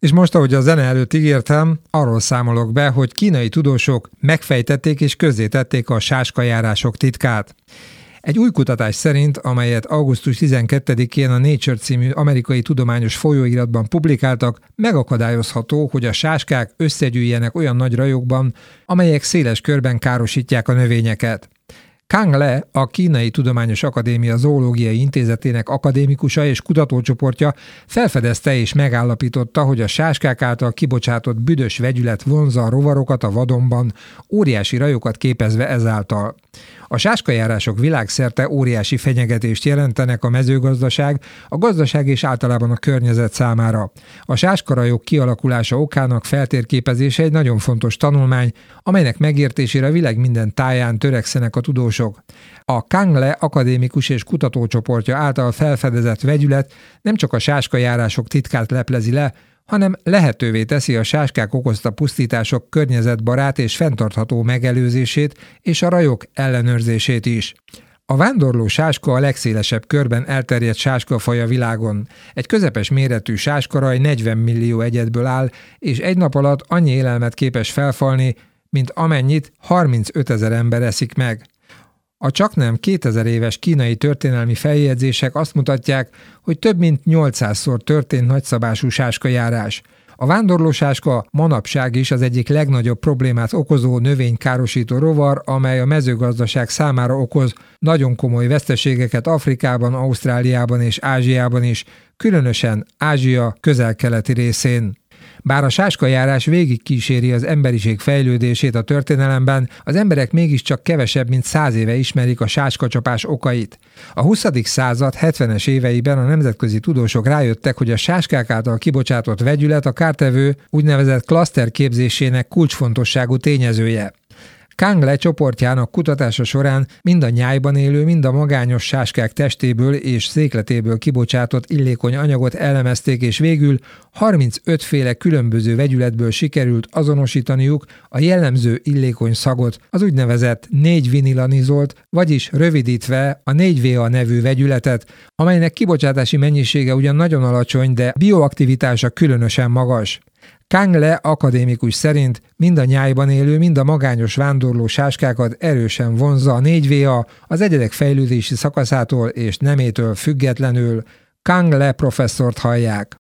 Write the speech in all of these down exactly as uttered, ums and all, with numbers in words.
És most, ahogy a zene előtt ígértem, arról számolok be, hogy kínai tudósok megfejtették és közzétették a sáskajárások titkát. Egy új kutatás szerint, amelyet augusztus tizenkettedikén a Nature című amerikai tudományos folyóiratban publikáltak, megakadályozható, hogy a sáskák összegyűjjenek olyan nagy rajokban, amelyek széles körben károsítják a növényeket. Kang Le, a Kínai Tudományos Akadémia Zoológiai Intézetének akadémikusa és kutatócsoportja felfedezte és megállapította, hogy a sáskák által kibocsátott büdös vegyület vonzza a rovarokat a vadonban, óriási rajokat képezve ezáltal. A sáskajárások világszerte óriási fenyegetést jelentenek a mezőgazdaság, a gazdaság és általában a környezet számára. A sáskarajok kialakulása okának feltérképezése egy nagyon fontos tanulmány, amelynek megértésére a világ minden táján törekszenek a tudósok. A Kang Le akadémikus és kutatócsoportja által felfedezett vegyület nem csak a sáskajárások titkát leplezi le, hanem lehetővé teszi a sáskák okozta pusztítások környezetbarát és fenntartható megelőzését és a rajok ellenőrzését is. A vándorló sáska a legszélesebb körben elterjedt sáskafaj a világon. Egy közepes méretű sáskaraj negyven millió egyedből áll, és egy nap alatt annyi élelmet képes felfalni, mint amennyit harmincötezer ember eszik meg. A csaknem kétezer éves kínai történelmi feljegyzések azt mutatják, hogy több mint nyolcszázszor történt nagyszabású sáskajárás. A vándorlósáska manapság is az egyik legnagyobb problémát okozó növénykárosító rovar, amely a mezőgazdaság számára okoz nagyon komoly veszteségeket Afrikában, Ausztráliában és Ázsiában is, különösen Ázsia közel-keleti részén. Bár a sáskajárás végig kíséri az emberiség fejlődését a történelemben, az emberek mégiscsak kevesebb, mint száz éve ismerik a sáskacsapás okait. A huszadik század hetvenes éveiben a nemzetközi tudósok rájöttek, hogy a sáskák által kibocsátott vegyület a kártevő úgynevezett klaszter képzésének kulcsfontosságú tényezője. Kang Le csoportjának kutatása során mind a nyájban élő, mind a magányos sáskák testéből és székletéből kibocsátott illékony anyagot elemezték, és végül harmincöt féle különböző vegyületből sikerült azonosítaniuk a jellemző illékony szagot, az úgynevezett négy vinilanizolt, vagyis rövidítve a négy V A nevű vegyületet, amelynek kibocsátási mennyisége ugyan nagyon alacsony, de bioaktivitása különösen magas. Kang Le akadémikus szerint mind a nyájban élő, mind a magányos vándorló sáskákat erősen vonzza a négy V A az egyedek fejlődési szakaszától és nemétől függetlenül. Kang Le professzort hallják.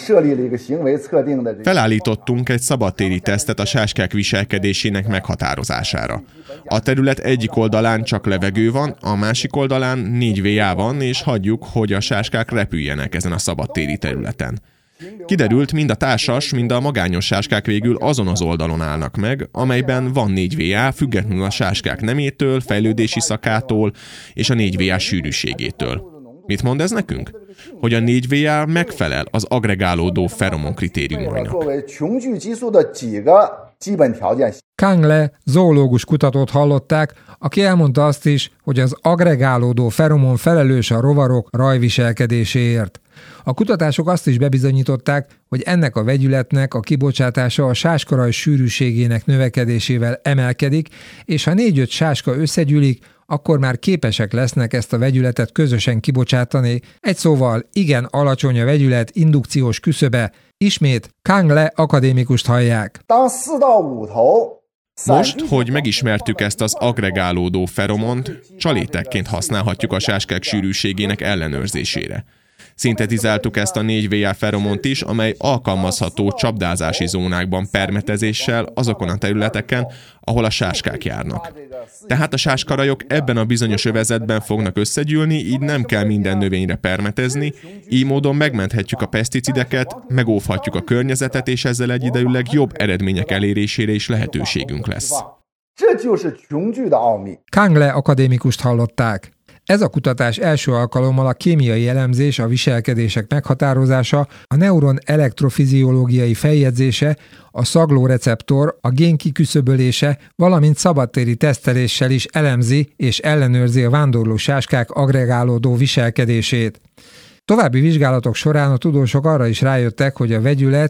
Felállítottunk egy szabadtéri tesztet a sáskák viselkedésének meghatározására. A terület egyik oldalán csak levegő van, a másik oldalán négy V A van, és hagyjuk, hogy a sáskák repüljenek ezen a szabadtéri területen. Kiderült, mind a társas, mind a magányos sáskák végül azon az oldalon állnak meg, amelyben van négy V A, függetlenül a sáskák nemétől, fejlődési szakától és a négy V A sűrűségétől. Mit mond ez nekünk? Hogy a négy V A megfelel az agregálódó feromon kritériumainak. Kang Le zoológus kutatót hallották, aki elmondta azt is, hogy az agregálódó feromon felelős a rovarok rajviselkedéséért. A kutatások azt is bebizonyították, hogy ennek a vegyületnek a kibocsátása a sáskaraj sűrűségének növekedésével emelkedik, és ha négy-öt sáska összegyűlik, akkor már képesek lesznek ezt a vegyületet közösen kibocsátani. Egy szóval igen alacsony a vegyület indukciós küszöbe. Ismét Kang Le akadémikust hallják. Most, hogy megismertük ezt az agregálódó feromont, csalétekként használhatjuk a sáskák sűrűségének ellenőrzésére. Szintetizáltuk ezt a négy V A feromont is, amely alkalmazható csapdázási zónákban permetezéssel azokon a területeken, ahol a sáskák járnak. Tehát a sáskarajok ebben a bizonyos övezetben fognak összegyűlni, így nem kell minden növényre permetezni, így módon megmenthetjük a peszticideket, megóvhatjuk a környezetet, és ezzel egyidejűleg jobb eredmények elérésére is lehetőségünk lesz. Kang Le akadémikust hallották. Ez a kutatás első alkalommal a kémiai elemzés, a viselkedések meghatározása, a neuron elektrofiziológiai feljegyzése, a szaglóreceptor, a gén kiküszöbölése, valamint szabadtéri teszteléssel is elemzi és ellenőrzi a vándorló sáskák agregálódó viselkedését. További vizsgálatok során a tudósok arra is rájöttek, hogy a vegyület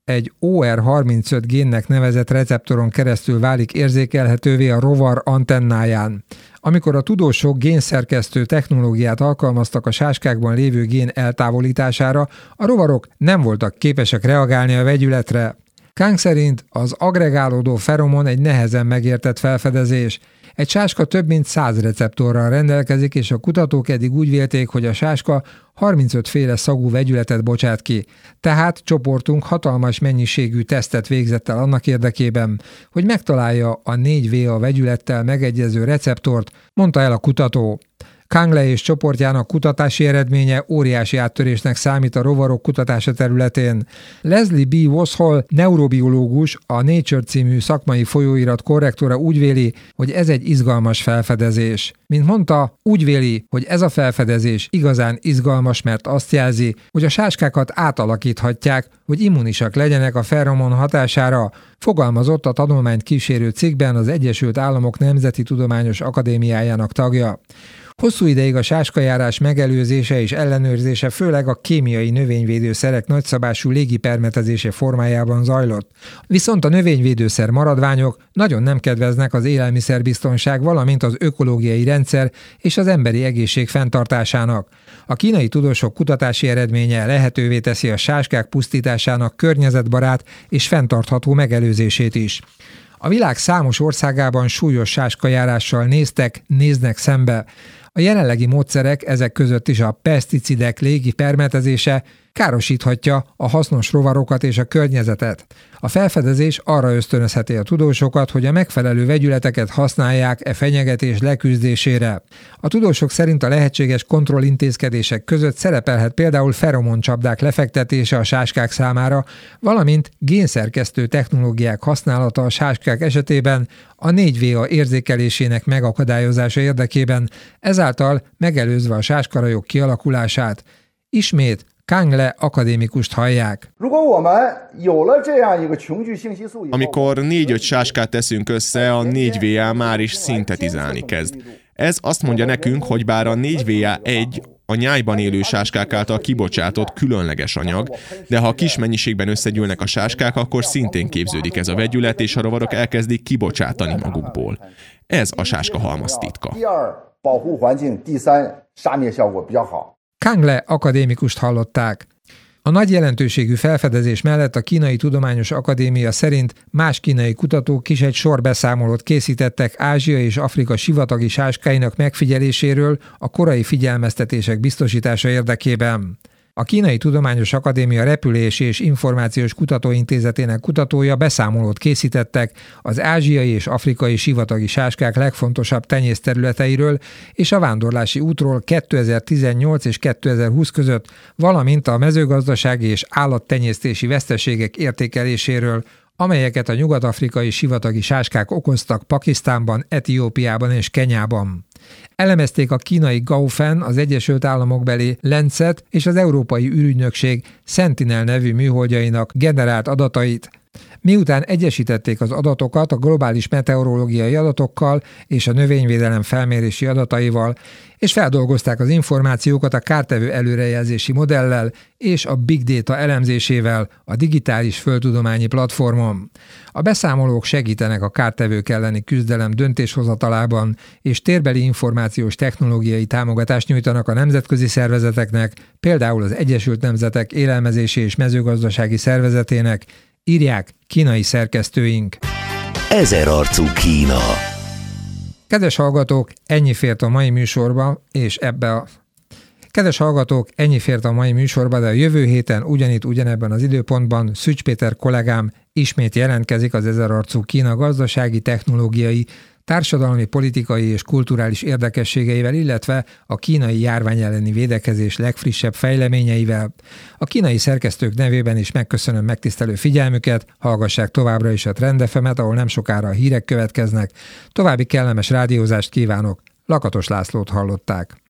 egy o er harmincöt génnek nevezett receptoron keresztül válik érzékelhetővé a rovar antennáján. Amikor a tudósok génszerkesztő technológiát alkalmaztak a sáskákban lévő gén eltávolítására, a rovarok nem voltak képesek reagálni a vegyületre. Kang szerint az agregálódó feromon egy nehezen megértett felfedezés. Egy sáska több mint száz receptorral rendelkezik, és a kutatók eddig úgy vélték, hogy a sáska harmincöt féle szagú vegyületet bocsát ki. Tehát csoportunk hatalmas mennyiségű tesztet végzett el annak érdekében, hogy megtalálja a négy vé á vegyülettel megegyező receptort, mondta el a kutató. Kang Le és csoportjának kutatási eredménye óriási áttörésnek számít a rovarok kutatása területén. Leslie B. Woshall, neurobiológus, a Nature című szakmai folyóirat korrektora úgy véli, hogy ez egy izgalmas felfedezés. Mint mondta, úgy véli, hogy ez a felfedezés igazán izgalmas, mert azt jelzi, hogy a sáskákat átalakíthatják, hogy immunisak legyenek a feromon hatására, fogalmazott a tanulmányt kísérő cikkben az Egyesült Államok Nemzeti Tudományos Akadémiájának tagja. Hosszú ideig a sáskajárás megelőzése és ellenőrzése főleg a kémiai növényvédőszerek nagyszabású légipermetezése formájában zajlott. Viszont a növényvédőszer maradványok nagyon nem kedveznek az élelmiszerbiztonság, valamint az ökológiai rendszer és az emberi egészség fenntartásának. A kínai tudósok kutatási eredménye lehetővé teszi a sáskák pusztításának környezetbarát és fenntartható megelőzését is. A világ számos országában súlyos sáskajárással néztek, néznek szembe. A jelenlegi módszerek, ezek között is a peszticidek légi permetezése károsíthatja a hasznos rovarokat és a környezetet. A felfedezés arra ösztönözheti a tudósokat, hogy a megfelelő vegyületeket használják e fenyegetés leküzdésére. A tudósok szerint a lehetséges kontrollintézkedések között szerepelhet például feromoncsapdák lefektetése a sáskák számára, valamint génszerkesztő technológiák használata a sáskák esetében a négy vé á érzékelésének megakadályozása érdekében, ezáltal megelőzve a sáskarajok kialakulását. Ismét Kang Le akadémikust hallják. Amikor négy-öt sáskát teszünk össze, a négy vé á már is szintetizálni kezd. Ez azt mondja nekünk, hogy bár a négy vé á egy a nyájban élő sáskák által kibocsátott különleges anyag, de ha kis mennyiségben összegyűlnek a sáskák, akkor szintén képződik ez a vegyület, és a rovarok elkezdik kibocsátani magukból. Ez a sáskahalmaz titka. Kang Le akadémikust hallották. A nagy jelentőségű felfedezés mellett a Kínai Tudományos Akadémia szerint más kínai kutatók is egy sor beszámolót készítettek Ázsia és Afrika sivatagi sáskáinak megfigyeléséről a korai figyelmeztetések biztosítása érdekében. A Kínai Tudományos Akadémia Repülési és Információs Kutatóintézetének kutatója beszámolót készítettek az ázsiai és afrikai sivatagi sáskák legfontosabb tenyészterületeiről és a vándorlási útról kétezer-tizennyolc és kétezer-húsz között, valamint a mezőgazdasági és állattenyésztési veszteségek értékeléséről, amelyeket a nyugat-afrikai sivatagi sáskák okoztak Pakisztánban, Etiópiában és Kenyában. Elemezték a kínai Gaofen, az Egyesült Államokbeli Lancet és az Európai űrügynökség Sentinel nevű műholdjainak generált adatait. Miután egyesítették az adatokat a globális meteorológiai adatokkal és a növényvédelem felmérési adataival, és feldolgozták az információkat a kártevő előrejelzési modellel és a Big Data elemzésével a digitális földtudományi platformon. A beszámolók segítenek a kártevők elleni küzdelem döntéshozatalában, és térbeli információs technológiai támogatást nyújtanak a nemzetközi szervezeteknek, például az Egyesült Nemzetek Élelmezési és Mezőgazdasági Szervezetének, írják kínai szerkesztőink. Ezerarcú Kína. Kedves hallgatók, ennyi fért a mai műsorba, és ebbe a... Kedves hallgatók, ennyi fért a mai műsorba, de a jövő héten ugyanitt, ugyanebben az időpontban Szücs Péter kollégám ismét jelentkezik az Ezerarcú Kína gazdasági, technológiai, társadalmi, politikai és kulturális érdekességeivel, illetve a kínai járvány elleni védekezés legfrissebb fejleményeivel. A kínai szerkesztők nevében is megköszönöm megtisztelő figyelmüket, hallgassák továbbra is a Trend ef emet, ahol nem sokára a hírek következnek. További kellemes rádiózást kívánok, Lakatos Lászlót hallották.